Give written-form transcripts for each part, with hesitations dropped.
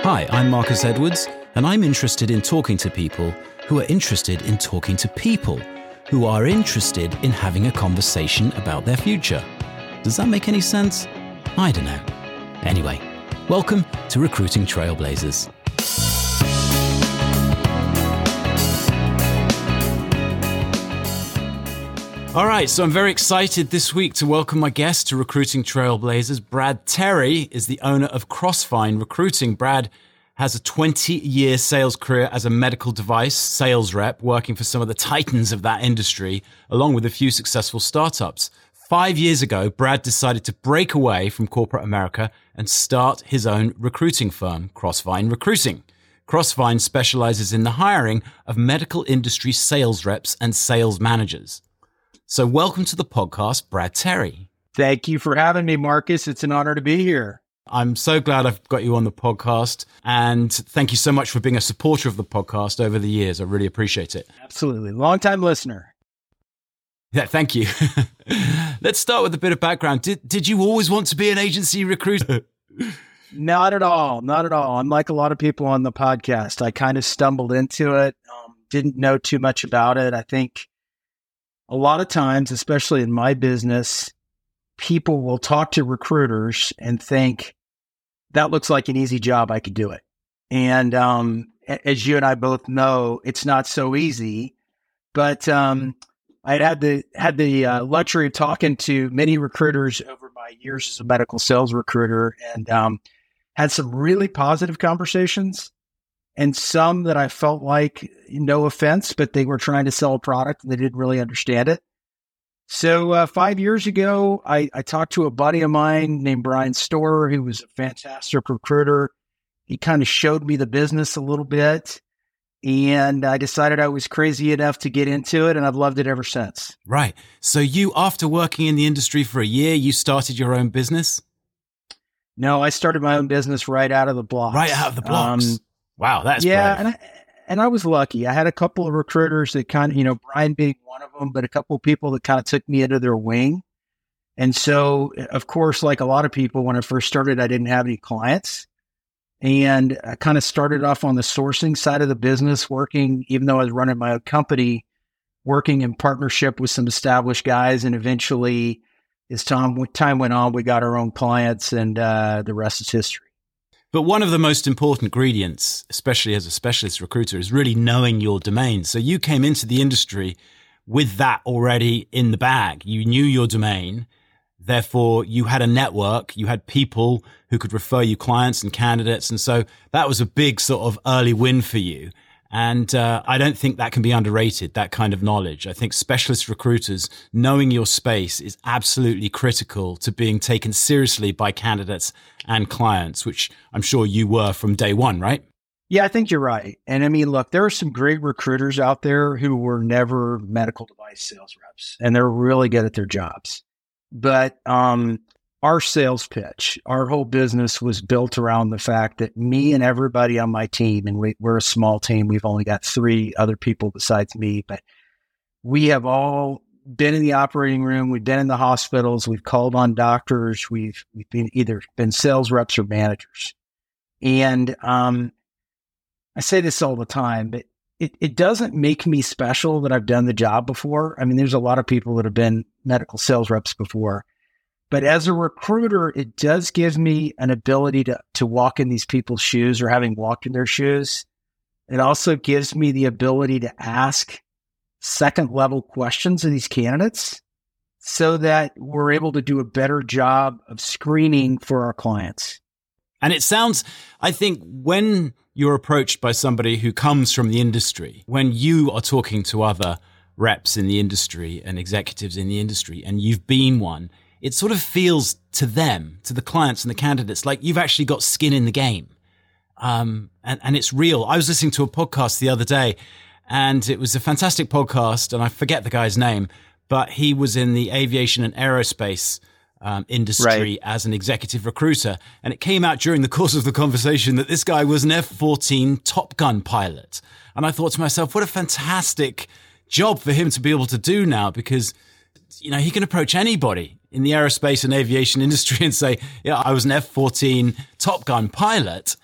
Hi, I'm Marcus Edwards, and I'm interested in talking to people who are interested in talking to people who are interested in having a conversation about their future. Does that make any sense? I don't know. Anyway, welcome to Recruiting Trailblazers. All right, so I'm very excited this week to welcome my guest to Recruiting Trailblazers. Brad Terry is the owner of Crossvine Recruiting. Brad has a 20-year sales career as a medical device sales rep, working for some of the titans of that industry, along with a few successful startups. 5 years ago, Brad decided to break away from corporate America and start his own recruiting firm, Crossvine Recruiting. Crossvine specializes in the hiring of medical industry sales reps and sales managers. So welcome to the podcast, Brad Terry. Thank you for having me, Marcus. It's an honor to be here. I'm so glad I've got you on the podcast. And thank you so much for being a supporter of the podcast over the years. I really appreciate it. Absolutely. Long-time listener. Yeah, thank you. Let's start with a bit of background. Did you always want to be an agency recruiter? Not at all. Not at all. I'm like a lot of people on the podcast. I kind of stumbled into it, didn't know too much about it. I think a lot of times, especially in my business, people will talk to recruiters and think, that looks like an easy job, I could do it. And as you and I both know, it's not so easy. But I had the luxury of talking to many recruiters over my years as a medical sales recruiter, and had some really positive conversations, and some that I felt like, no offense, but they were trying to sell a product and they didn't really understand it. So 5 years ago, I talked to a buddy of mine named Brian Storer, who was a fantastic recruiter. He kind of showed me the business a little bit, and I decided I was crazy enough to get into it, and I've loved it ever since. Right. So you, after working in the industry for a year, you started your own business? No, I started my own business right out of the blocks. Right out of the blocks. Wow, that's brave. And I was lucky. I had a couple of recruiters that kind of, Brian being one of them, but a couple of people that kind of took me under their wing. And so, of course, like a lot of people, when I first started, I didn't have any clients. And I kind of started off on the sourcing side of the business, working, even though I was running my own company, working in partnership with some established guys. And eventually, as time went on, we got our own clients, and the rest is history. But one of the most important ingredients, especially as a specialist recruiter, is really knowing your domain. So you came into the industry with that already in the bag. You knew your domain. Therefore, you had a network. You had people who could refer you clients and candidates. And so that was a big sort of early win for you. And I don't think that can be underrated, that kind of knowledge. I think specialist recruiters, knowing your space is absolutely critical to being taken seriously by candidates and clients, which I'm sure you were from day one, right? Yeah, I think you're right. And I mean, look, there are some great recruiters out there who were never medical device sales reps, and they're really good at their jobs. But our sales pitch, our whole business was built around the fact that me and everybody on my team, and we're a small team, we've only got 3 other people besides me, but we have all been in the operating room, we've been in the hospitals, we've called on doctors, we've been sales reps or managers. And I say this all the time, but it doesn't make me special that I've done the job before. I mean, there's a lot of people that have been medical sales reps before. But as a recruiter, it does give me an ability to walk in these people's shoes, or having walked in their shoes. It also gives me the ability to ask second level questions of these candidates so that we're able to do a better job of screening for our clients. And it sounds, I think, when you're approached by somebody who comes from the industry, when you are talking to other reps in the industry and executives in the industry, and you've been one, it sort of feels to them, to the clients and the candidates, like you've actually got skin in the game. And it's real. I was listening to a podcast the other day, and it was a fantastic podcast, and I forget the guy's name, but he was in the aviation and aerospace industry as an executive recruiter. And it came out during the course of the conversation that this guy was an F-14 Top Gun pilot. And I thought to myself, what a fantastic job for him to be able to do now, because, he can approach anybody in the aerospace and aviation industry and say, yeah, I was an F-14 Top Gun pilot.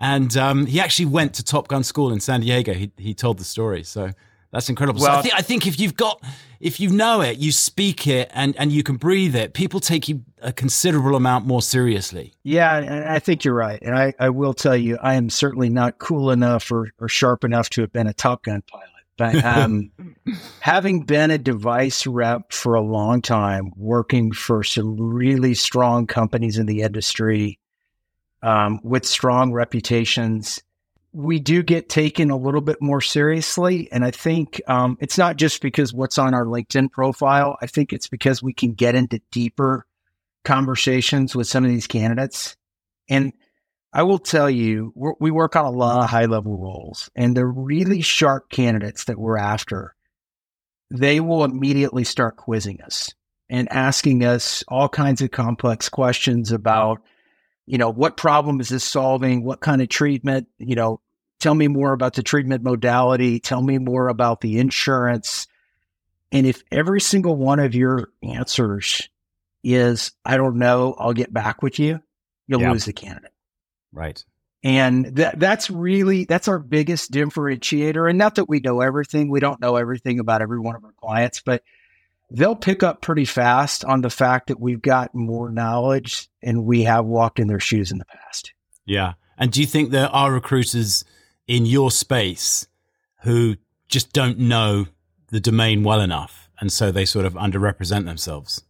And he actually went to Top Gun school in San Diego. He told the story. So that's incredible. Well, so I think if you know it, you speak it, and you can breathe it, people take you a considerable amount more seriously. Yeah, and I think you're right. And I will tell you, I am certainly not cool enough or sharp enough to have been a Top Gun pilot. But having been a device rep for a long time, working for some really strong companies in the industry with strong reputations, we do get taken a little bit more seriously. And I think it's not just because what's on our LinkedIn profile. I think it's because we can get into deeper conversations with some of these candidates. And I will tell you, we work on a lot of high-level roles, and the really sharp candidates that we're after, they will immediately start quizzing us and asking us all kinds of complex questions about, what problem is this solving? What kind of treatment? Tell me more about the treatment modality. Tell me more about the insurance. And if every single one of your answers is, I don't know, I'll get back with you, you'll lose the candidate. Right. And that's our biggest differentiator. And not that we know everything. We don't know everything about every one of our clients, but they'll pick up pretty fast on the fact that we've got more knowledge and we have walked in their shoes in the past. Yeah. And do you think there are recruiters in your space who just don't know the domain well enough, and so they sort of underrepresent themselves?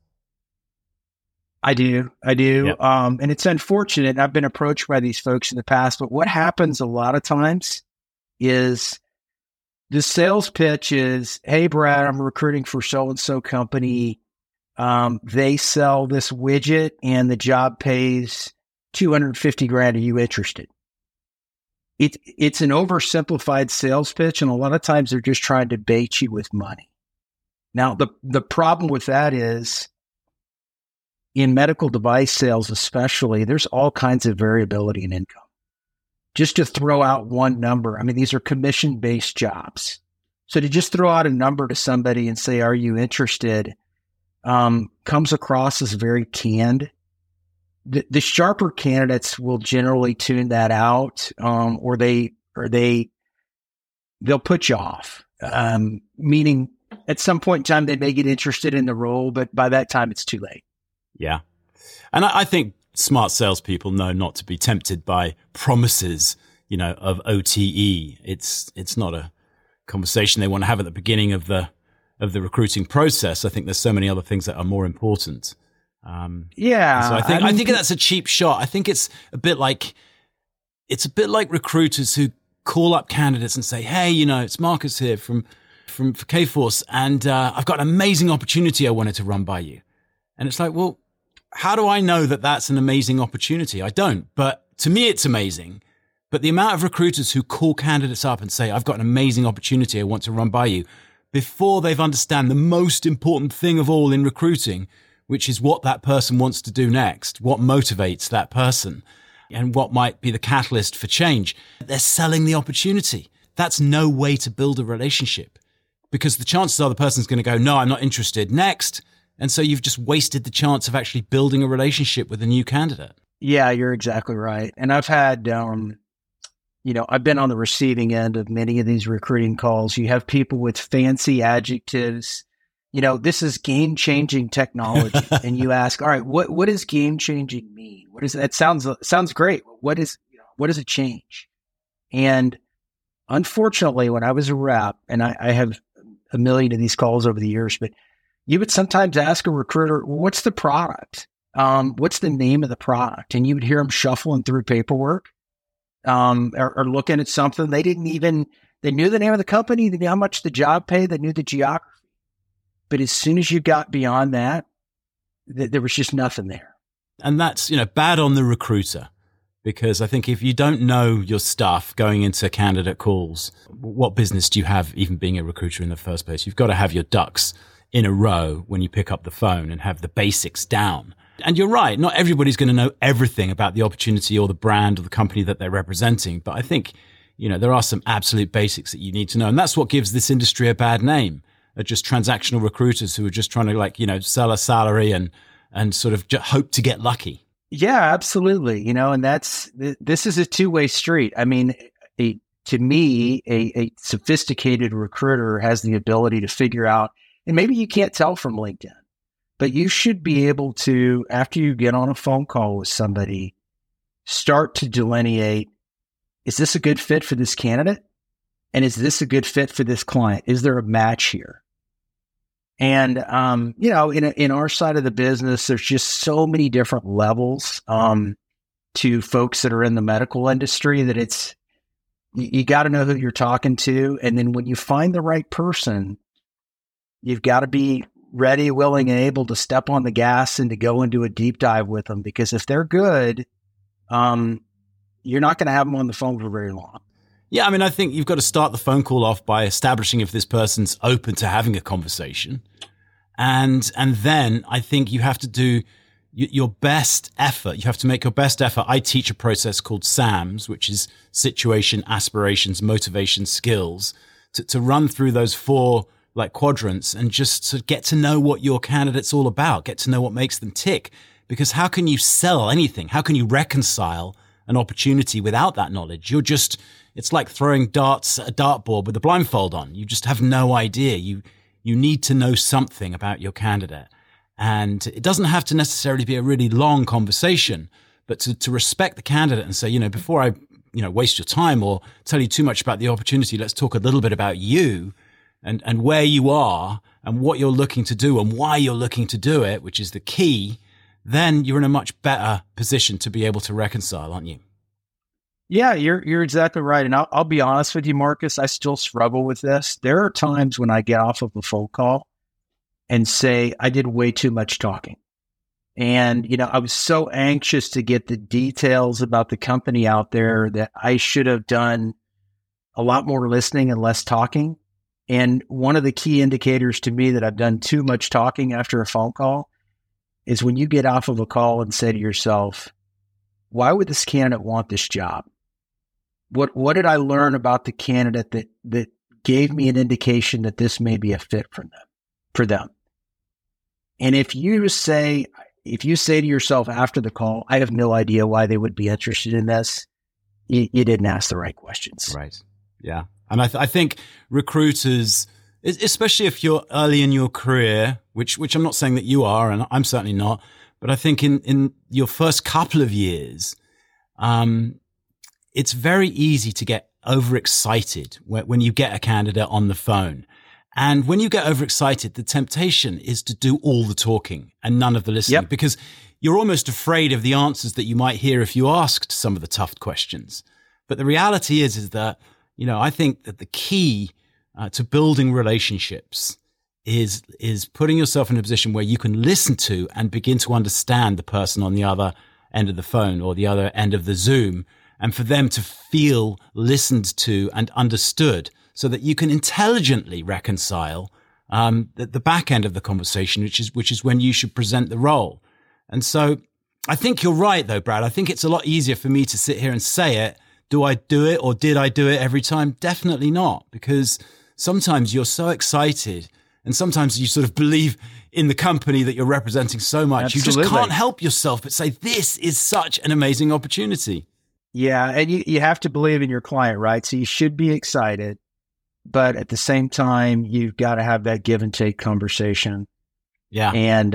I do. Yep. And it's unfortunate. I've been approached by these folks in the past, but what happens a lot of times is the sales pitch is, hey, Brad, I'm recruiting for so-and-so company. They sell this widget and the job pays $250,000. Are you interested? It's an oversimplified sales pitch. And a lot of times they're just trying to bait you with money. Now, the problem with that is, in medical device sales especially, there's all kinds of variability in income. Just to throw out one number, I mean, these are commission-based jobs. So to just throw out a number to somebody and say, are you interested, comes across as very canned. The sharper candidates will generally tune that out, or they'll put you off, meaning at some point in time, they may get interested in the role, but by that time, it's too late. Yeah. And I think smart salespeople know not to be tempted by promises, of OTE. It's not a conversation they want to have at the beginning of the recruiting process. I think there's so many other things that are more important. Yeah. So I think that's a cheap shot. I think it's a bit like recruiters who call up candidates and say, hey, it's Marcus here from Kforce, and I've got an amazing opportunity I wanted to run by you. And it's like, well, how do I know that that's an amazing opportunity? I don't. But to me, it's amazing. But the amount of recruiters who call candidates up and say, I've got an amazing opportunity I want to run by you, before they've understand the most important thing of all in recruiting, which is what that person wants to do next, what motivates that person, and what might be the catalyst for change. They're selling the opportunity. That's no way to build a relationship, because the chances are the person's going to go, no, I'm not interested, next. And so you've just wasted the chance of actually building a relationship with a new candidate. Yeah, you're exactly right. And I've had, I've been on the receiving end of many of these recruiting calls. You have people with fancy adjectives. This is game-changing technology. And you ask, all right, what does game-changing mean? What is that? Sounds great. What does it change? And unfortunately, when I was a rep, and I have a million of these calls over the years, but you would sometimes ask a recruiter, what's the product? What's the name of the product? And you would hear them shuffling through paperwork, or looking at something. They knew the name of the company, they knew how much the job paid, they knew the geography. But as soon as you got beyond that, there was just nothing there. And that's, bad on the recruiter, because I think if you don't know your stuff going into candidate calls, what business do you have even being a recruiter in the first place? You've got to have your ducks in a row when you pick up the phone and have the basics down. And you're right, not everybody's going to know everything about the opportunity or the brand or the company that they're representing. But I think, there are some absolute basics that you need to know. And that's what gives this industry a bad name, are just transactional recruiters who are just trying to sell a salary and sort of hope to get lucky. Yeah, absolutely. And this is a two-way street. I mean, to me, a sophisticated recruiter has the ability to figure out, and maybe you can't tell from LinkedIn, but you should be able to, after you get on a phone call with somebody, start to delineate, is this a good fit for this candidate? And is this a good fit for this client? Is there a match here? And, in our side of the business, there's just so many different levels to folks that are in the medical industry that you got to know who you're talking to. And then when you find the right person, you've got to be ready, willing, and able to step on the gas and to go into a deep dive with them. Because if they're good, you're not going to have them on the phone for very long. Yeah, I mean, I think you've got to start the phone call off by establishing if this person's open to having a conversation. And then I think you have to do your best effort. You have to make your best effort. I teach a process called SAMS, which is situation, aspirations, motivation, skills, to run through those 4 quadrants and just to get to know what your candidate's all about, get to know what makes them tick. Because how can you sell anything? How can you reconcile an opportunity without that knowledge? It's like throwing darts at a dartboard with a blindfold on. You just have no idea. You need to know something about your candidate. And it doesn't have to necessarily be a really long conversation, but to respect the candidate and say, before I, waste your time or tell you too much about the opportunity, let's talk a little bit about you and where you are and what you're looking to do and why you're looking to do it, which is the key. Then you're in a much better position to be able to reconcile, aren't you? Yeah, you're exactly right. And I'll be honest with you, Marcus, I still struggle with this. There are times when I get off of a phone call and say, I did way too much talking. And, I was so anxious to get the details about the company out there that I should have done a lot more listening and less talking. And one of the key indicators to me that I've done too much talking after a phone call is when you get off of a call and say to yourself, why would this candidate want this job? What did I learn about the candidate that gave me an indication that this may be a fit for them? And if you say to yourself after the call, I have no idea why they would be interested in this, you didn't ask the right questions. Right. Yeah. And I think recruiters, especially if you're early in your career, which I'm not saying that you are, and I'm certainly not, but I think in your first couple of years, it's very easy to get overexcited when you get a candidate on the phone. And when you get overexcited, the temptation is to do all the talking and none of the listening, because you're almost afraid of the answers that you might hear if you asked some of the tough questions. But the reality is that, I think that the key to building relationships is putting yourself in a position where you can listen to and begin to understand the person on the other end of the phone or the other end of the Zoom, and for them to feel listened to and understood so that you can intelligently reconcile the back end of the conversation, which is when you should present the role. And so I think you're right, though, Brad. I think it's a lot easier for me to sit here and say it. Do I do it, or did I do it every time? Definitely not, because sometimes you're so excited and sometimes you sort of believe in the company that you're representing so much. Absolutely. You just can't help yourself but say, this is such an amazing opportunity. Yeah. And you have to believe in your client, right? So you should be excited, but at the same time, you've got to have that give and take conversation. Yeah. And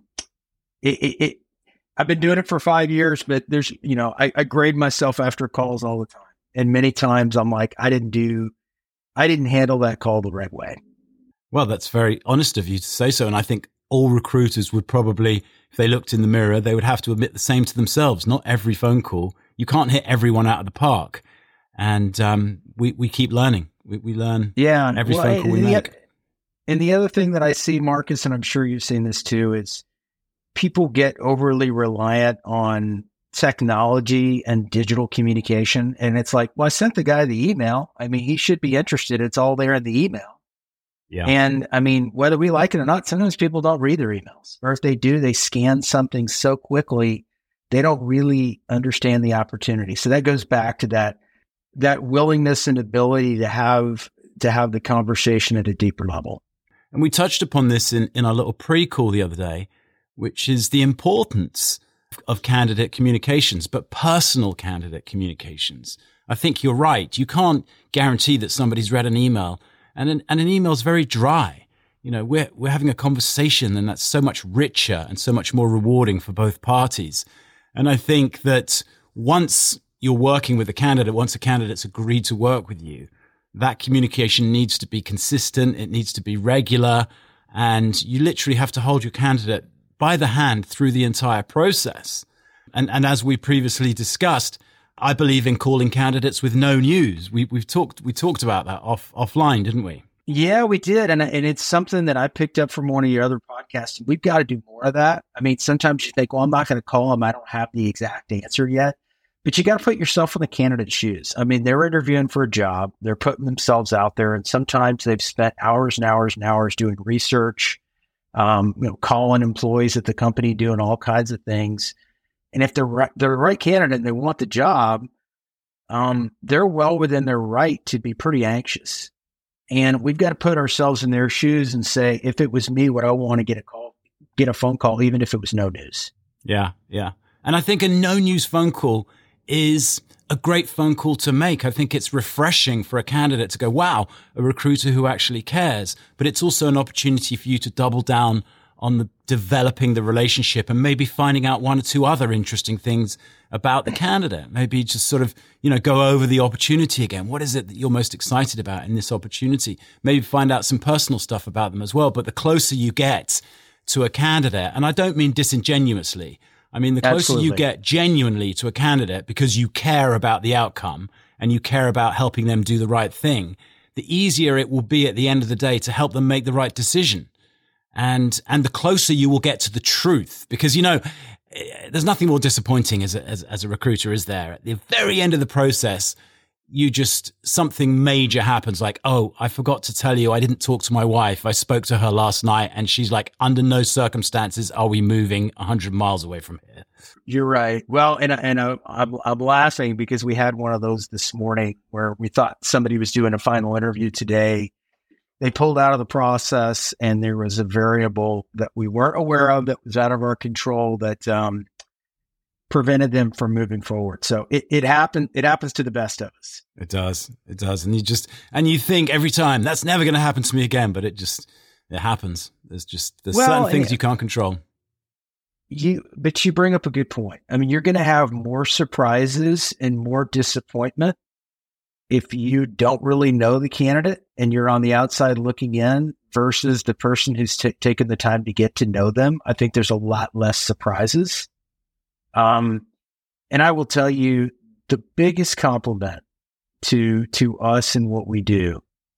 I've been doing it for 5 years, but there's, I grade myself after calls all the time. And many times I'm like, I didn't handle that call the right way. Well, that's very honest of you to say so. And I think all recruiters would probably, if they looked in the mirror, they would have to admit the same to themselves. Not every phone call. You can't hit everyone out of the park. And we keep learning. We learn every phone call we make. And the other thing that I see, Marcus, and I'm sure you've seen this too, is people get overly reliant on technology and digital communication. And it's like, well, I sent the guy the email. I mean, he should be interested. It's all there in the email. Yeah. And I mean, whether we like it or not, sometimes people don't read their emails. Or if they do, they scan something so quickly, they don't really understand the opportunity. So that goes back to that willingness and ability to have the conversation at a deeper level. And we touched upon this in our little pre-call the other day, which is the importance of candidate communications, but personal candidate communications. I think you're right. You can't guarantee that somebody's read an email, and an email is very dry. You know, we're having a conversation, and that's so much richer and so much more rewarding for both parties. And I think that once you're working with a candidate, once a candidate's agreed to work with you, that communication needs to be consistent. It needs to be regular. And you literally have to hold your candidate by the hand through the entire process. And as we previously discussed, I believe in calling candidates with no news. We talked about that offline, didn't we? Yeah, we did. And it's something that I picked up from one of your other podcasts. We've got to do more of that. I mean, sometimes you think, well, I'm not going to call them. I don't have the exact answer yet. But you got to put yourself in the candidate's shoes. I mean, they're interviewing for a job. They're putting themselves out there. And sometimes they've spent hours and hours and hours doing research, calling employees at the company, doing all kinds of things. And if they're the right candidate and they want the job, they're well within their right to be pretty anxious. And we've got to put ourselves in their shoes and say, if it was me, would I want to get a phone call, even if it was no news? Yeah, yeah. And I think a no news phone call is a great phone call to make. I think it's refreshing for a candidate to go, wow, a recruiter who actually cares. But it's also an opportunity for you to double down on developing the relationship and maybe finding out one or two other interesting things about the candidate. Maybe just sort of, go over the opportunity again. What is it that you're most excited about in this opportunity? Maybe find out some personal stuff about them as well. But the closer you get to a candidate, and I don't mean disingenuously, I mean, the closer Absolutely. you get genuinely to a candidate because you care about the outcome and you care about helping them do the right thing, the easier it will be at the end of the day to help them make the right decision. And the closer you will get to the truth, because, there's nothing more disappointing as a recruiter, is there? At the very end of the process, something major happens, like, oh, I forgot to tell you, I didn't talk to my wife. I spoke to her last night and she's like, under no circumstances are we moving 100 miles away from here. You're right. Well, and I'm laughing because we had one of those this morning where we thought somebody was doing a final interview today. They pulled out of the process and there was a variable that we weren't aware of that was out of our control that prevented them from moving forward. So it happens to the best of us. It does. And you think every time that's never going to happen to me again, but it happens. There's certain things you can't control. But you bring up a good point. I mean, you're going to have more surprises and more disappointment if you don't really know the candidate and you're on the outside looking in versus the person who's taken the time to get to know them. I think there's a lot less surprises. And I will tell you, the biggest compliment to us and what we do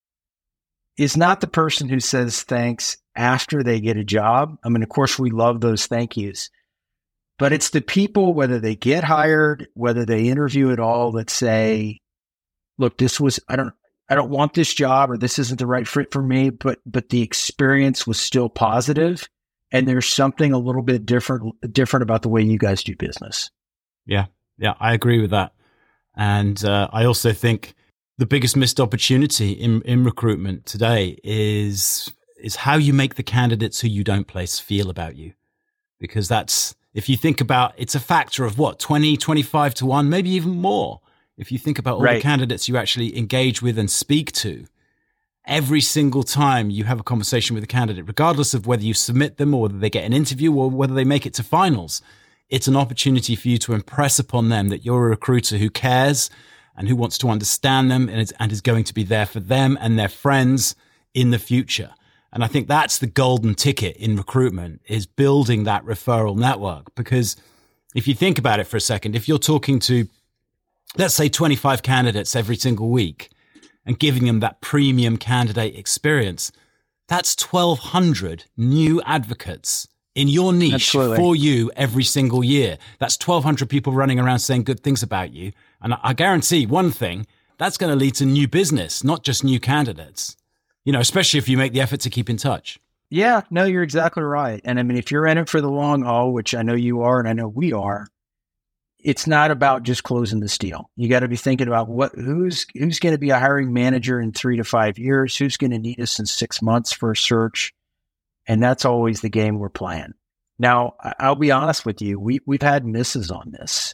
is not the person who says thanks after they get a job. I mean, of course, we love those thank yous, but it's the people, whether they get hired, whether they interview at all, that say, look, I don't want this job, or this isn't the right fit for me, but the experience was still positive. And there's something a little bit different about the way you guys do business. Yeah, I agree with that. And I also think the biggest missed opportunity in recruitment today is how you make the candidates who you don't place feel about you. Because if you think about, it's a factor of 20, 25 to 1, maybe even more. If you think about all the candidates you actually engage with and speak to, every single time you have a conversation with a candidate, regardless of whether you submit them or whether they get an interview or whether they make it to finals, it's an opportunity for you to impress upon them that you're a recruiter who cares and who wants to understand them and is going to be there for them and their friends in the future. And I think that's the golden ticket in recruitment, is building that referral network. Because if you think about it for a second, if you're talking to, let's say, 25 candidates every single week, and giving them that premium candidate experience, that's 1,200 new advocates in your niche Absolutely. For you every single year. That's 1,200 people running around saying good things about you. And I guarantee one thing, that's going to lead to new business, not just new candidates, especially if you make the effort to keep in touch. Yeah, no, you're exactly right. And I mean, if you're in it for the long haul, which I know you are and I know we are, it's not about just closing this deal. You got to be thinking about who's going to be a hiring manager in 3 to 5 years, who's going to need us in 6 months for a search. And that's always the game we're playing. Now, I'll be honest with you. We've had misses on this.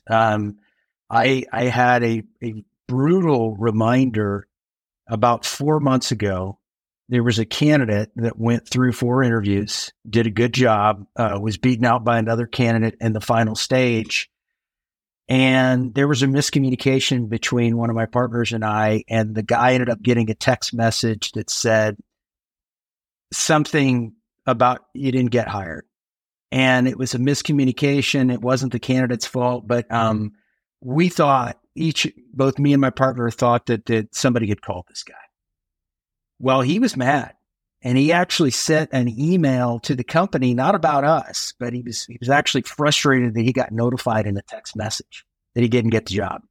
I had a brutal reminder about 4 months ago. There was a candidate that went through 4 interviews, did a good job, was beaten out by another candidate in the final stage. And there was a miscommunication between one of my partners and I, and the guy ended up getting a text message that said something about you didn't get hired. And it was a miscommunication. It wasn't the candidate's fault, but we thought both me and my partner thought that somebody had called this guy. Well, he was mad, and he actually sent an email to the company, not about us, but he was actually frustrated that he got notified in a text message that he didn't get the job.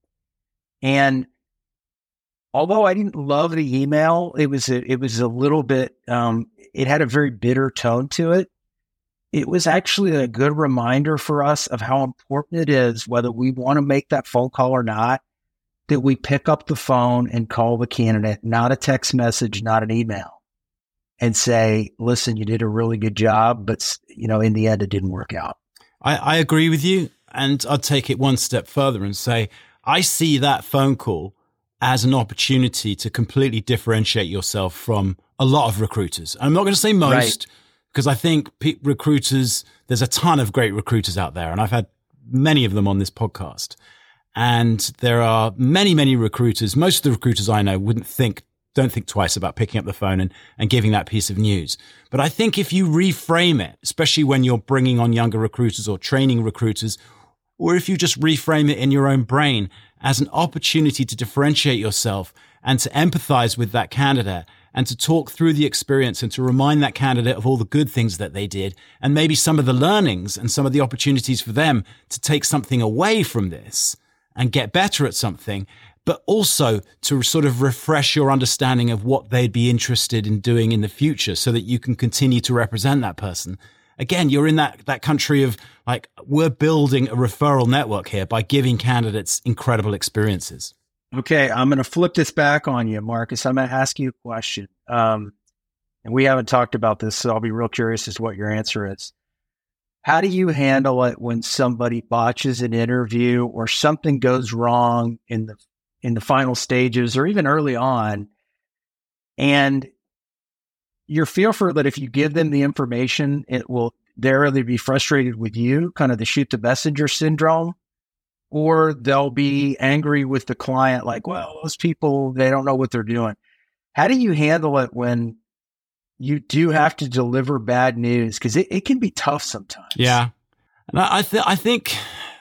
And although I didn't love the email, it was a little bit. It had a very bitter tone to it. It was actually a good reminder for us of how important it is, whether we want to make that phone call or not, that we pick up the phone and call the candidate, not a text message, not an email, and say, listen, you did a really good job, but in the end, it didn't work out. I agree with you. And I'd take it one step further and say, I see that phone call as an opportunity to completely differentiate yourself from a lot of recruiters. I'm not going to say most, right, because I think recruiters, there's a ton of great recruiters out there, and I've had many of them on this podcast. And there are many, many recruiters. Most of the recruiters I know don't think twice about picking up the phone and giving that piece of news. But I think if you reframe it, especially when you're bringing on younger recruiters or training recruiters, or if you just reframe it in your own brain as an opportunity to differentiate yourself and to empathize with that candidate and to talk through the experience and to remind that candidate of all the good things that they did and maybe some of the learnings and some of the opportunities for them to take something away from this and get better at something, but also to sort of refresh your understanding of what they'd be interested in doing in the future so that you can continue to represent that person. Again, you're in that country of like, we're building a referral network here by giving candidates incredible experiences. Okay, I'm going to flip this back on you, Marcus. I'm going to ask you a question. And we haven't talked about this, so I'll be real curious as to what your answer is. How do you handle it when somebody botches an interview or something goes wrong in the final stages or even early on, and you're fearful that if you give them the information, they'll either be frustrated with you, kind of the shoot the messenger syndrome, or they'll be angry with the client, like, well, those people, they don't know what they're doing. How do you handle it when you do have to deliver bad news? Because it can be tough sometimes. Yeah. And I think,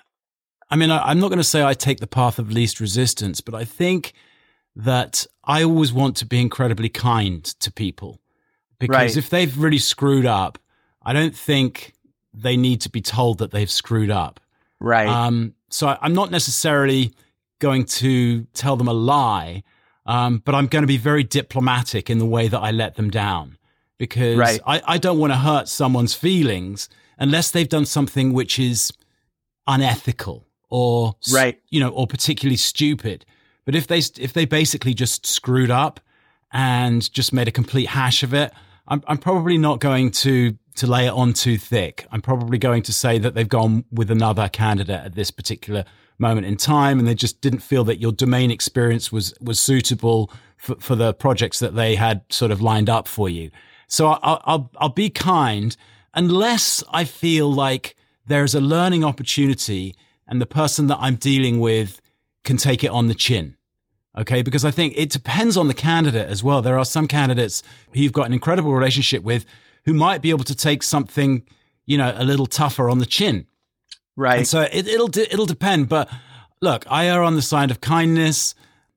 I'm not going to say I take the path of least resistance, but I think that I always want to be incredibly kind to people. Because right, if they've really screwed up, I don't think they need to be told that they've screwed up. Right. So I'm not necessarily going to tell them a lie, but I'm going to be very diplomatic in the way that I let them down. Because right, I don't want to hurt someone's feelings unless they've done something which is unethical or, right, or particularly stupid. But if they basically just screwed up and just made a complete hash of it, I'm probably not going to lay it on too thick. I'm probably going to say that they've gone with another candidate at this particular moment in time, and they just didn't feel that your domain experience was suitable for the projects that they had sort of lined up for you. So I'll be kind unless I feel like there's a learning opportunity and the person that I'm dealing with can take it on the chin. Okay, because I think it depends on the candidate as well. There are some candidates who you've got an incredible relationship with who might be able to take something, a little tougher on the chin. Right. And so it'll depend. But look, I err on the side of kindness,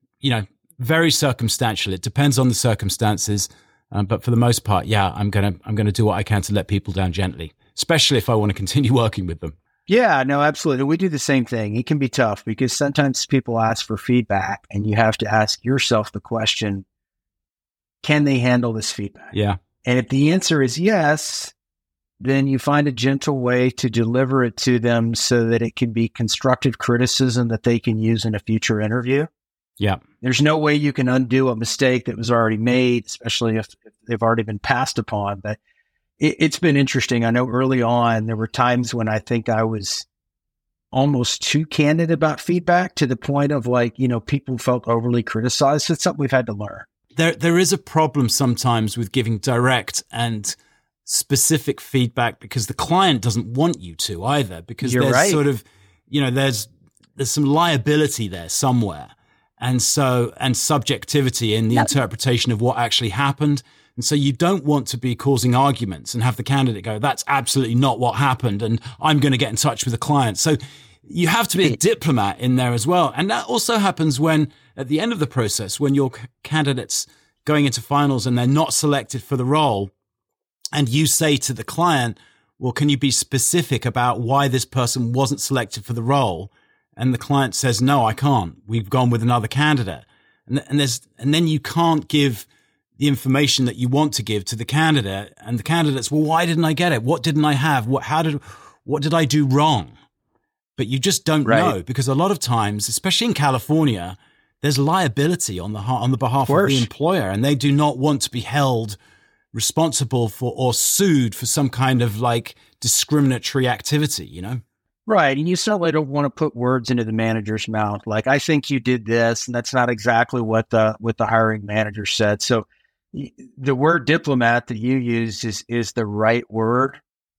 very circumstantial. It depends on the circumstances. But for the most part, yeah, I'm gonna do what I can to let people down gently, especially if I want to continue working with them. Yeah, no, absolutely. We do the same thing. It can be tough because sometimes people ask for feedback and you have to ask yourself the question, can they handle this feedback? Yeah. And if the answer is yes, then you find a gentle way to deliver it to them so that it can be constructive criticism that they can use in a future interview. Yeah. There's no way you can undo a mistake that was already made, especially if they've already been passed upon. But It's been interesting. I know early on, there were times when I think I was almost too candid about feedback to the point of like, people felt overly criticized. It's something we've had to learn. There is a problem sometimes with giving direct and specific feedback because the client doesn't want you to either, because You're there's right. sort of, there's some liability there somewhere. And subjectivity in the interpretation of what actually happened. And so you don't want to be causing arguments and have the candidate go, that's absolutely not what happened, and I'm going to get in touch with the client. So you have to be a diplomat in there as well. And that also happens when, at the end of the process, when your candidate's going into finals and they're not selected for the role, and you say to the client, well, can you be specific about why this person wasn't selected for the role? And the client says, no, I can't. We've gone with another candidate. And then you can't give the information that you want to give to the candidate, and the candidate's, well, why didn't I get it? What didn't I have? What did I do wrong? But you just don't know, because a lot of times, especially in California, there's liability on the behalf of the employer, and they do not want to be held responsible for or sued for some kind of like discriminatory activity, Right. And you certainly don't want to put words into the manager's mouth. Like, I think you did this, and that's not exactly what the hiring manager said. So the word diplomat that you used is the right word.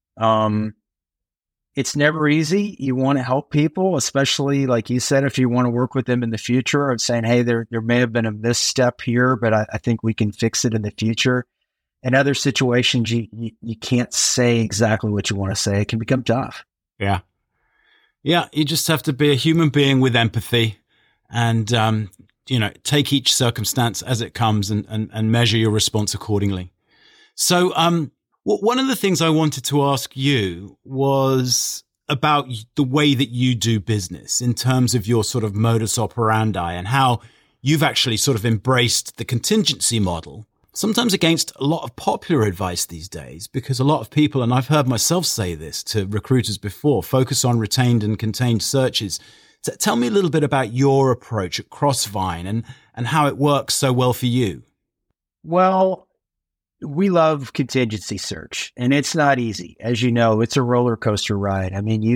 It's never easy. You want to help people, especially like you said, if you want to work with them in the future, of saying, hey, there may have been a misstep here, but I think we can fix it in the future. In other situations, you can't say exactly what you want to say. It can become tough. Yeah. Yeah, you just have to be a human being with empathy and, take each circumstance as it comes and measure your response accordingly. So one of the things I wanted to ask you was about the way that you do business in terms of your sort of modus operandi and how you've actually sort of embraced the contingency model, sometimes against a lot of popular advice these days, because a lot of people, and I've heard myself say this to recruiters before, focus on retained and contained searches. Tell me a little bit about your approach at Crossvine and how it works so well for you. Well, we love contingency search, and it's not easy. As you know, it's a roller coaster ride. I mean,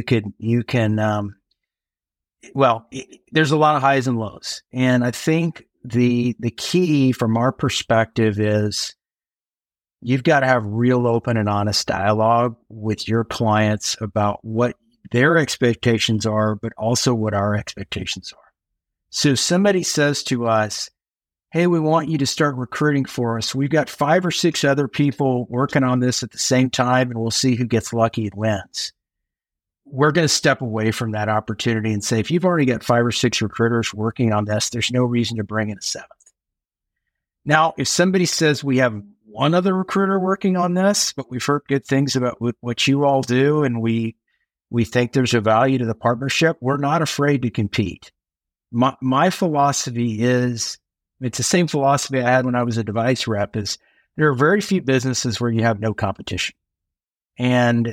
there's a lot of highs and lows. And I think the key from our perspective is you've got to have real open and honest dialogue with your clients about what their expectations are, but also what our expectations are. So if somebody says to us, hey, we want you to start recruiting for us. We've got 5 or 6 other people working on this at the same time, and we'll see who gets lucky and wins. We're going to step away from that opportunity and say, if you've already got 5 or 6 recruiters working on this, there's no reason to bring in a 7th. Now, if somebody says we have one other recruiter working on this, but we've heard good things about what you all do, and we think there's a value to the partnership, we're not afraid to compete. My philosophy is, it's the same philosophy I had when I was a device rep, is there are very few businesses where you have no competition. And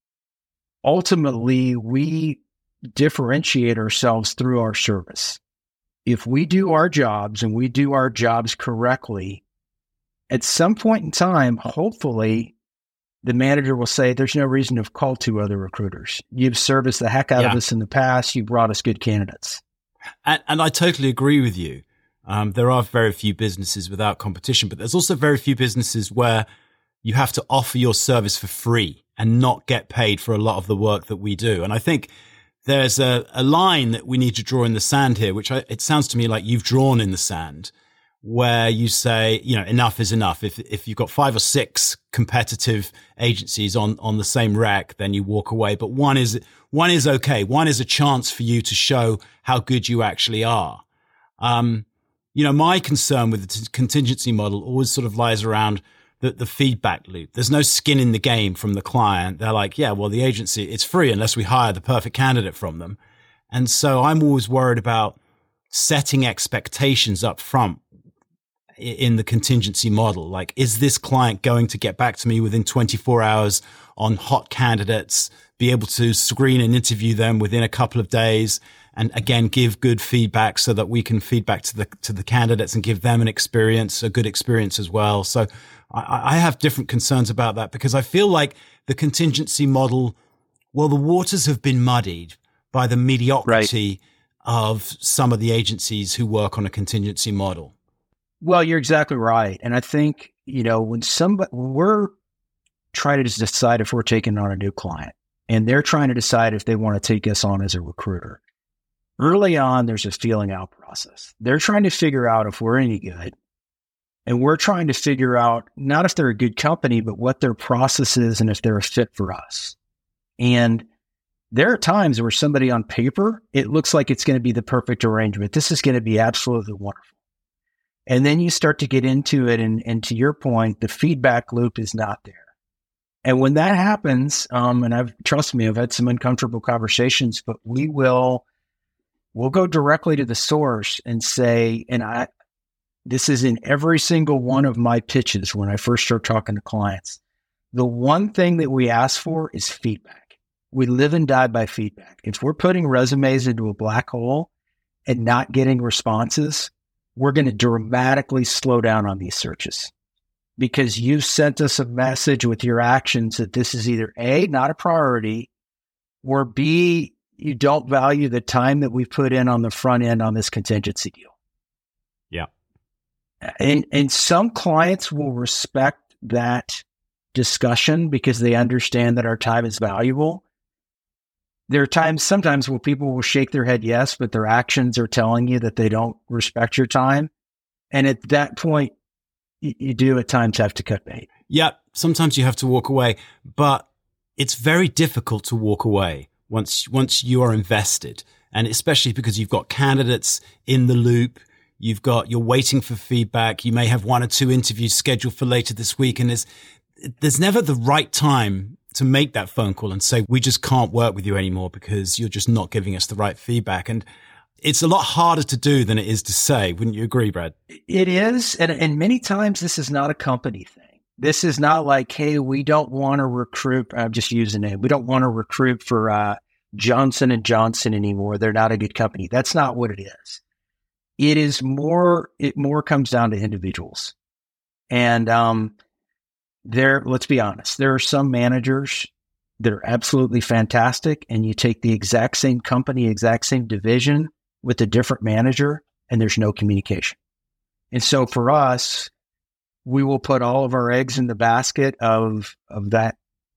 ultimately, we differentiate ourselves through our service. If we do our jobs and we do our jobs correctly, at some point in time, hopefully, the manager will say, there's no reason to call 2 other recruiters. You've serviced the heck out of us in the past. You brought us good candidates. And I totally agree with you. There are very few businesses without competition, but there's also very few businesses where you have to offer your service for free and not get paid for a lot of the work that we do. And I think there's a line that we need to draw in the sand here, which it sounds to me like you've drawn in the sand, where you say, enough is enough. If you've got 5 or 6 competitive agencies on the same rec, then you walk away. But one is okay. One is a chance for you to show how good you actually are. My concern with the contingency model always sort of lies around the feedback loop. There's no skin in the game from the client. They're like, yeah, well, the agency, it's free unless we hire the perfect candidate from them. And so I'm always worried about setting expectations up front. in the contingency model? Like, is this client going to get back to me within 24 hours on hot candidates, be able to screen and interview them within a couple of days, and again, give good feedback so that we can feedback to the candidates and give them a good experience as well. So I have different concerns about that because I feel like the contingency model, well, the waters have been muddied by the mediocrity of some of the agencies who work on a contingency model. Well, you're exactly right. And I think, when we're trying to decide if we're taking on a new client and they're trying to decide if they want to take us on as a recruiter, early on, there's a feeling out process. They're trying to figure out if we're any good. And we're trying to figure out not if they're a good company, but what their process is and if they're a fit for us. And there are times where somebody on paper, it looks like it's going to be the perfect arrangement. This is going to be absolutely wonderful. And then you start to get into it. And to your point, the feedback loop is not there. And when that happens, and trust me, I've had some uncomfortable conversations, but we'll go directly to the source and say, this is in every single one of my pitches when I first start talking to clients. The one thing that we ask for is feedback. We live and die by feedback. If we're putting resumes into a black hole and not getting responses, we're going to dramatically slow down on these searches because you sent us a message with your actions that this is either A, not a priority, or B, you don't value the time that we put in on the front end on this contingency deal. Yeah. And some clients will respect that discussion because they understand that our time is valuable. There are sometimes where people will shake their head yes, but their actions are telling you that they don't respect your time. And at that point, you do at times have to cut bait. Yeah, sometimes you have to walk away, but it's very difficult to walk away once you are invested. And especially because you've got candidates in the loop, you're waiting for feedback. You may have 1 or 2 interviews scheduled for later this week. And there's never the right time to make that phone call and say, we just can't work with you anymore because you're just not giving us the right feedback. And it's a lot harder to do than it is to say. Wouldn't you agree, Brad? It is. And many times this is not a company thing. This is not like, hey, we don't want to recruit. I'm just using it. We don't want to recruit for Johnson & Johnson anymore. They're not a good company. That's not what it is. It more comes down to individuals. And let's be honest, there are some managers that are absolutely fantastic, and you take the exact same company, exact same division with a different manager, and there's no communication. And so for us, we will put all of our eggs in the basket of that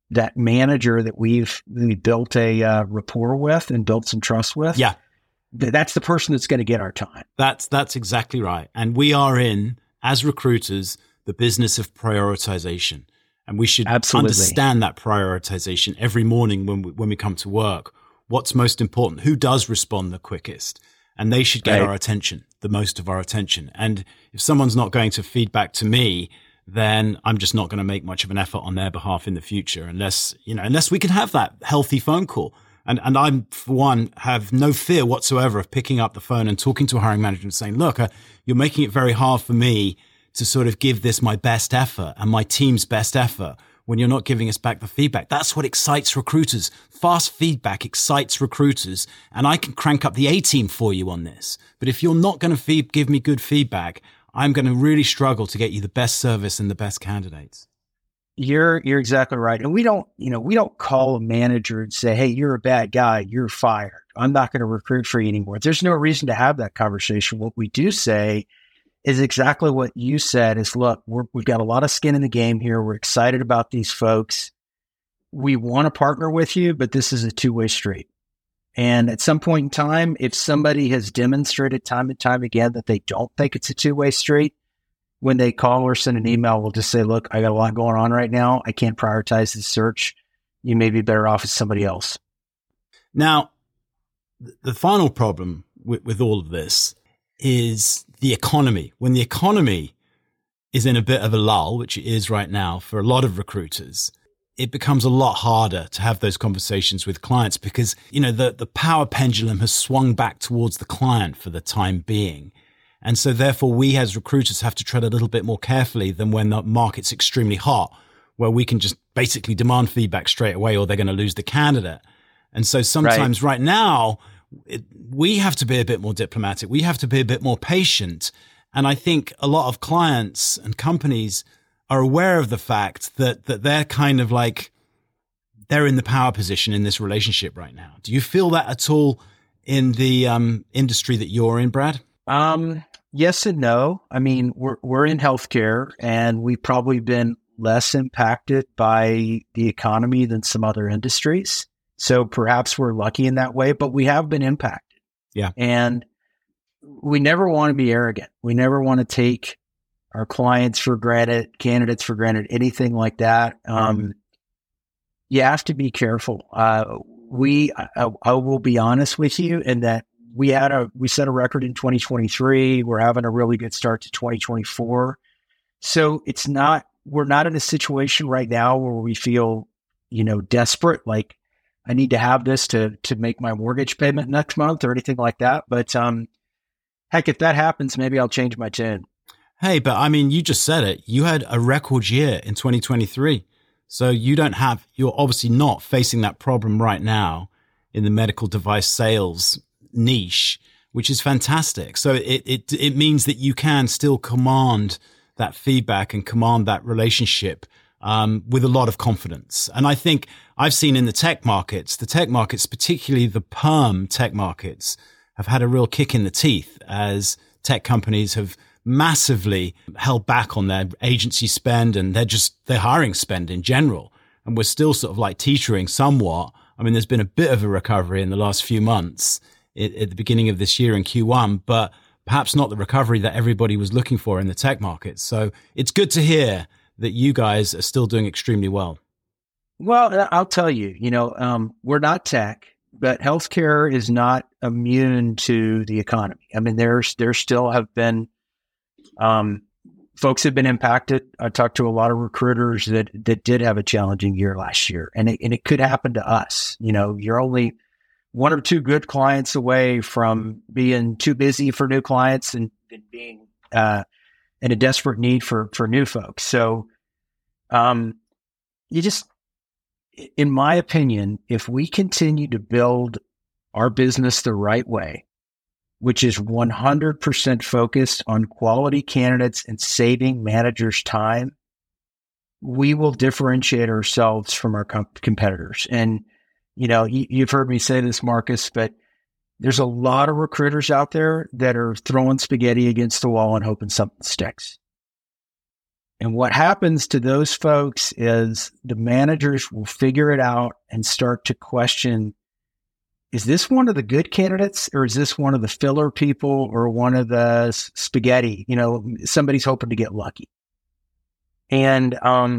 manager that we built a rapport with and built some trust with. Yeah. That's the person that's going to get our time. That's exactly right. And we are in, as recruiters, the business of prioritization. And we should understand that prioritization every morning when we come to work. What's most important? Who does respond the quickest? And they should get our attention, the most of our attention. And if someone's not going to feedback to me, then I'm just not going to make much of an effort on their behalf in the future unless we can have that healthy phone call. And I'm, for one, have no fear whatsoever of picking up the phone and talking to a hiring manager and saying, look, you're making it very hard for me to sort of give this my best effort and my team's best effort when you're not giving us back the feedback. That's what excites recruiters. Fast feedback excites recruiters, and I can crank up the A-team for you on this. But if you're not going to give me good feedback, I'm going to really struggle to get you the best service and the best candidates. You're exactly right. And we don't call a manager and say, hey, you're a bad guy, you're fired. I'm not going to recruit for you anymore. There's no reason to have that conversation. What we do say is exactly what you said is, look, we've got a lot of skin in the game here. We're excited about these folks. We want to partner with you, but this is a two-way street. And at some point in time, if somebody has demonstrated time and time again that they don't think it's a two-way street, when they call or send an email, we'll just say, look, I got a lot going on right now. I can't prioritize this search. You may be better off with somebody else. Now, the final problem with all of this is the economy. When the economy is in a bit of a lull, which it is right now for a lot of recruiters, it becomes a lot harder to have those conversations with clients because, the power pendulum has swung back towards the client for the time being. And so therefore we as recruiters have to tread a little bit more carefully than when the market's extremely hot, where we can just basically demand feedback straight away or they're going to lose the candidate. And so sometimes right now, we have to be a bit more diplomatic. We have to be a bit more patient. And I think a lot of clients and companies are aware of the fact that they're kind of like, they're in the power position in this relationship right now. Do you feel that at all in the industry that you're in, Brad? Yes and no. I mean, we're in healthcare and we've probably been less impacted by the economy than some other industries. So perhaps we're lucky in that way, but we have been impacted. Yeah. And we never want to be arrogant. We never want to take our clients for granted, candidates for granted, anything like that. You have to be careful. I will be honest with you in that we set a record in 2023. We're having a really good start to 2024. So we're not in a situation right now where we feel, desperate, like I need to have this to make my mortgage payment next month or anything like that. But heck, if that happens, maybe I'll change my tune. Hey, but I mean, you just said it. You had a record year in 2023. So you're obviously not facing that problem right now in the medical device sales niche, which is fantastic. So it means that you can still command that feedback and command that relationship with a lot of confidence. And I think I've seen in the tech markets, particularly the perm tech markets, have had a real kick in the teeth as tech companies have massively held back on their agency spend and their hiring spend in general. And we're still sort of like teetering somewhat. I mean, there's been a bit of a recovery in the last few months at the beginning of this year in Q1, but perhaps not the recovery that everybody was looking for in the tech market. So it's good to hear that you guys are still doing extremely well. Well, I'll tell you, we're not tech, but healthcare is not immune to the economy. I mean, there still have been folks have been impacted. I talked to a lot of recruiters that did have a challenging year last year, and it could happen to us. You're only one or two good clients away from being too busy for new clients and being in a desperate need for new folks. So, in my opinion, if we continue to build our business the right way, which is 100% focused on quality candidates and saving managers time, we will differentiate ourselves from our competitors. And, you've heard me say this, Marcus, but there's a lot of recruiters out there that are throwing spaghetti against the wall and hoping something sticks. And what happens to those folks is the managers will figure it out and start to question, is this one of the good candidates or is this one of the filler people or one of the spaghetti? Somebody's hoping to get lucky. And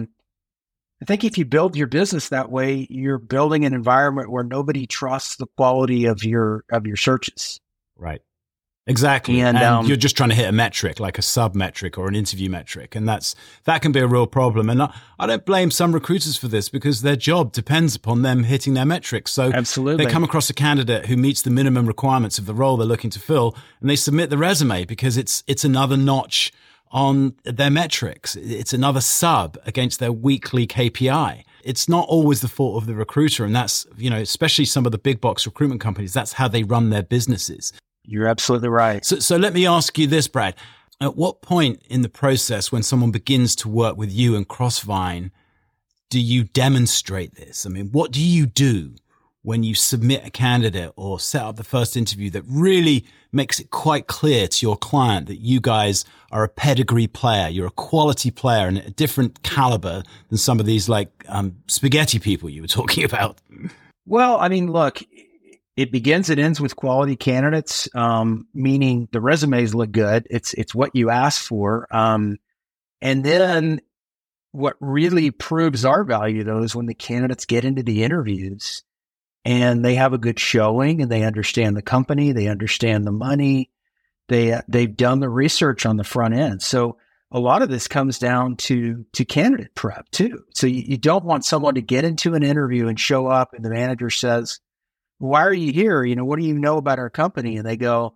I think if you build your business that way, you're building an environment where nobody trusts the quality of your searches. Right. Exactly. And you're just trying to hit a metric, like a sub metric or an interview metric. And that can be a real problem. And I don't blame some recruiters for this because their job depends upon them hitting their metrics. So absolutely, they come across a candidate who meets the minimum requirements of the role they're looking to fill and they submit the resume because it's another notch on their metrics. It's another sub against their weekly KPI. It's not always the fault of the recruiter. And that's, especially some of the big box recruitment companies, that's how they run their businesses. You're absolutely right. So let me ask you this, Brad. At what point in the process when someone begins to work with you and Crossvine, do you demonstrate this? I mean, what do you do when you submit a candidate or set up the first interview that really makes it quite clear to your client that you guys are a pedigree player, you're a quality player and a different caliber than some of these spaghetti people you were talking about? Well, I mean, look, it begins and ends with quality candidates, meaning the resumes look good. It's what you asked for. And then what really proves our value, though, is when the candidates get into the interviews and they have a good showing and they understand the company, they understand the money, they've done the research on the front end. So a lot of this comes down to candidate prep too. So you don't want someone to get into an interview and show up and the manager says, "Why are you here? What do you know about our company?" And they go,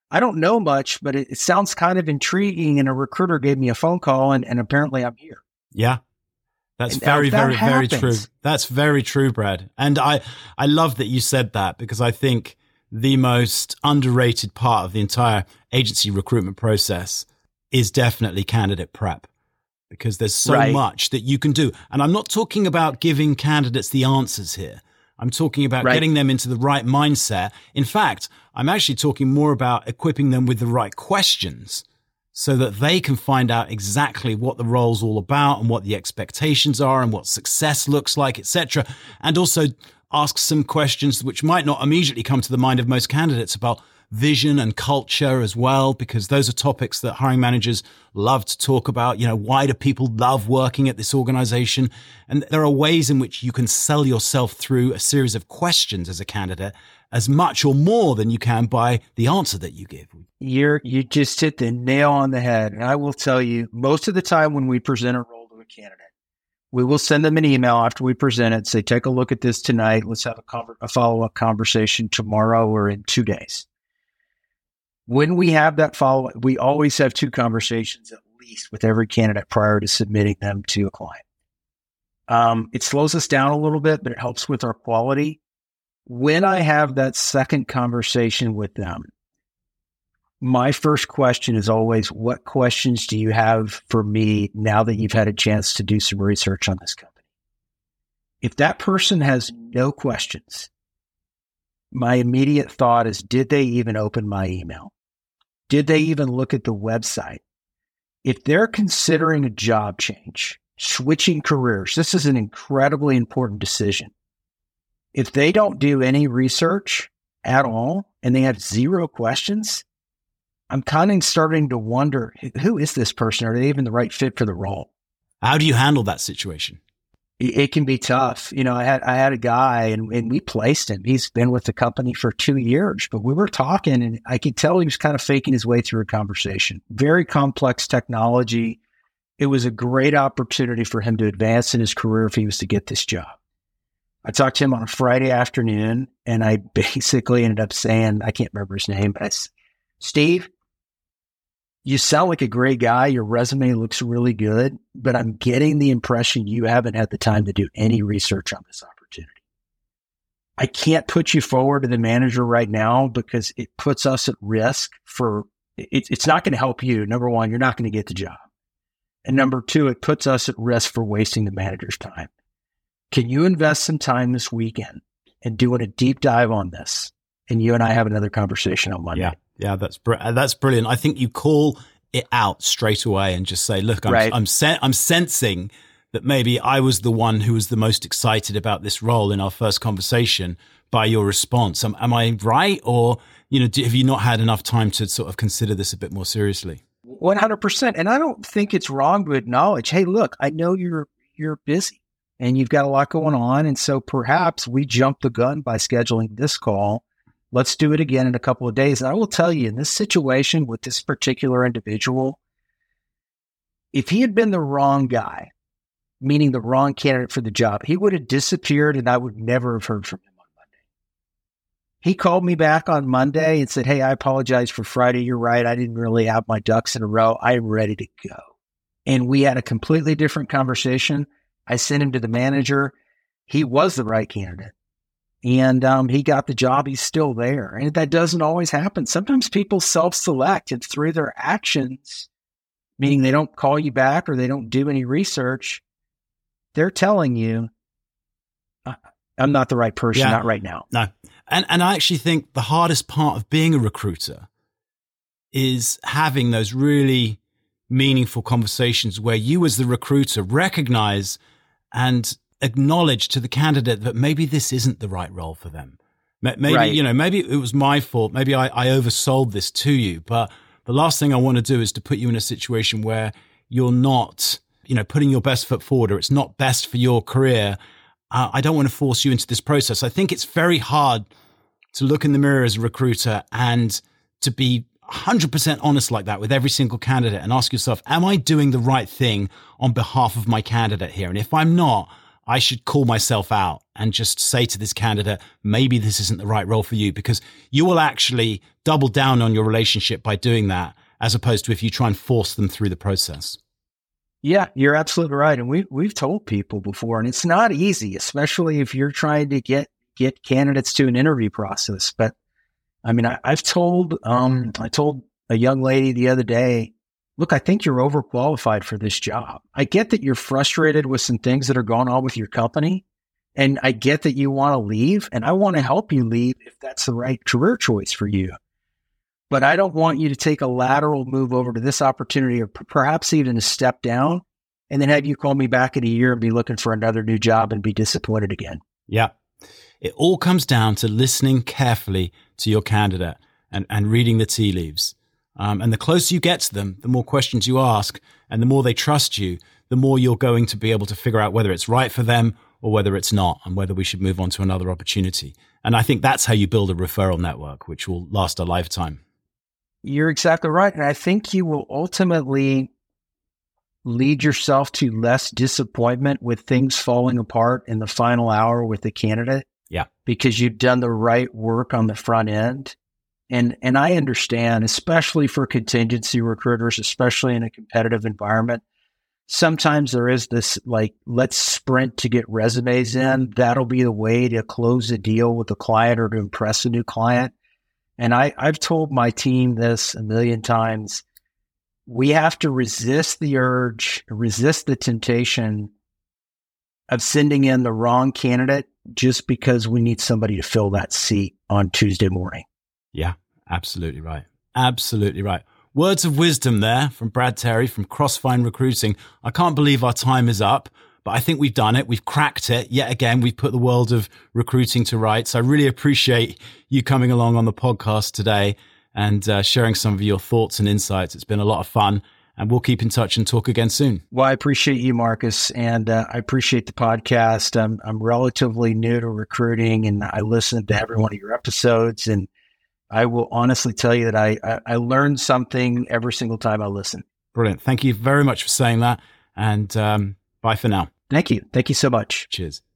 I don't know much, but it sounds kind of intriguing. And a recruiter gave me a phone call and apparently I'm here. Yeah. That's And very, that very true. happens. That's very true, Brad. And I love that you said that, because I think the most underrated part of the entire agency recruitment process is definitely candidate prep, because there's so much that you can do. And I'm not talking about giving candidates the answers here. I'm talking about getting them into the right mindset. In fact, I'm actually talking more about equipping them with the right questions so that they can find out exactly what the role's all about and what the expectations are and what success looks like, etc. And also ask some questions which might not immediately come to the mind of most candidates about vision and culture as well, because those are topics that hiring managers love to talk about. Why do people love working at this organization? And there are ways in which you can sell yourself through a series of questions as a candidate, as much or more than you can by the answer that you give. You just hit the nail on the head. And I will tell you, most of the time when we present a role to a candidate, we will send them an email after we present it, say, take a look at this tonight. Let's have a follow-up conversation tomorrow or in 2 days. When we have that follow-up, we always have 2 conversations at least with every candidate prior to submitting them to a client. It slows us down a little bit, but it helps with our quality. When I have that second conversation with them, my first question is always, what questions do you have for me now that you've had a chance to do some research on this company? If that person has no questions, my immediate thought is, did they even open my email? Did they even look at the website? If they're considering a job change, switching careers, this is an incredibly important decision. If they don't do any research at all and they have 0 questions, I'm kind of starting to wonder, who is this person? Are they even the right fit for the role? How do you handle that situation? It can be tough. I had a guy and we placed him. He's been with the company for 2 years, but we were talking and I could tell he was kind of faking his way through a conversation. Very complex technology. It was a great opportunity for him to advance in his career if he was to get this job. I talked to him on a Friday afternoon and I basically ended up saying, I can't remember his name, but I said, Steve, you sound like a great guy. Your resume looks really good, but I'm getting the impression you haven't had the time to do any research on this opportunity. I can't put you forward to the manager right now because it puts us at risk for, it's not going to help you. Number one, you're not going to get the job. And number 2, it puts us at risk for wasting the manager's time. Can you invest some time this weekend and doing a deep dive on this? And you and I have another conversation on Monday. Yeah, that's brilliant. I think you call it out straight away and just say, look, I'm sensing that maybe I was the one who was the most excited about this role in our first conversation by your response. Am I right? Or, have you not had enough time to sort of consider this a bit more seriously? 100%. And I don't think it's wrong to acknowledge, hey, look, I know you're busy and you've got a lot going on. And so perhaps we jumped the gun by scheduling this call. Let's do it again in a couple of days. And I will tell you, in this situation with this particular individual, if he had been the wrong guy, meaning the wrong candidate for the job, he would have disappeared and I would never have heard from him on Monday. He called me back on Monday and said, hey, I apologize for Friday. You're right. I didn't really have my ducks in a row. I'm ready to go. And we had a completely different conversation. I sent him to the manager. He was the right candidate. And he got the job. He's still there. And that doesn't always happen. Sometimes people self-select and through their actions, meaning they don't call you back or they don't do any research, they're telling you, I'm not the right person, not right now. No. And I actually think the hardest part of being a recruiter is having those really meaningful conversations where you as the recruiter recognize and acknowledge to the candidate that maybe this isn't the right role for them. Maybe, maybe it was my fault. Maybe I oversold this to you, but the last thing I want to do is to put you in a situation where you're not, putting your best foot forward or it's not best for your career. I don't want to force you into this process. I think it's very hard to look in the mirror as a recruiter and to be 100% honest like that with every single candidate and ask yourself, am I doing the right thing on behalf of my candidate here? And if I'm not, I should call myself out and just say to this candidate, maybe this isn't the right role for you, because you will actually double down on your relationship by doing that, as opposed to if you try and force them through the process. Yeah, you're absolutely right. And we've told people before, and it's not easy, especially if you're trying to get candidates to an interview process. But I mean, I told a young lady the other day, look, I think you're overqualified for this job. I get that you're frustrated with some things that are going on with your company, and I get that you want to leave, and I want to help you leave if that's the right career choice for you. But I don't want you to take a lateral move over to this opportunity, or perhaps even a step down, and then have you call me back in a year and be looking for another new job and be disappointed again. Yeah. It all comes down to listening carefully to your candidate and reading the tea leaves. And the closer you get to them, the more questions you ask, and the more they trust you, the more you're going to be able to figure out whether it's right for them or whether it's not, and whether we should move on to another opportunity. And I think that's how you build a referral network, which will last a lifetime. You're exactly right. And I think you will ultimately lead yourself to less disappointment with things falling apart in the final hour with the candidate. Yeah. Because you've done the right work on the front end. And I understand, especially for contingency recruiters, especially in a competitive environment, sometimes there is this, like, let's sprint to get resumes in. That'll be the way to close a deal with a client or to impress a new client. And I've told my team this a million times. We have to resist the urge, resist the temptation of sending in the wrong candidate just because we need somebody to fill that seat on Tuesday morning. Yeah, absolutely right. Absolutely right. Words of wisdom there from Brad Terry from Crossvine Recruiting. I can't believe our time is up, but I think we've done it. We've cracked it. Yet again, we've put the world of recruiting to rights. I really appreciate you coming along on the podcast today and sharing some of your thoughts and insights. It's been a lot of fun, and we'll keep in touch and talk again soon. Well, I appreciate you, Marcus, and I appreciate the podcast. I'm relatively new to recruiting, and I listen to every one of your episodes, and I will honestly tell you that I learn something every single time I listen. Brilliant. Thank you very much for saying that, and bye for now. Thank you. Thank you so much. Cheers.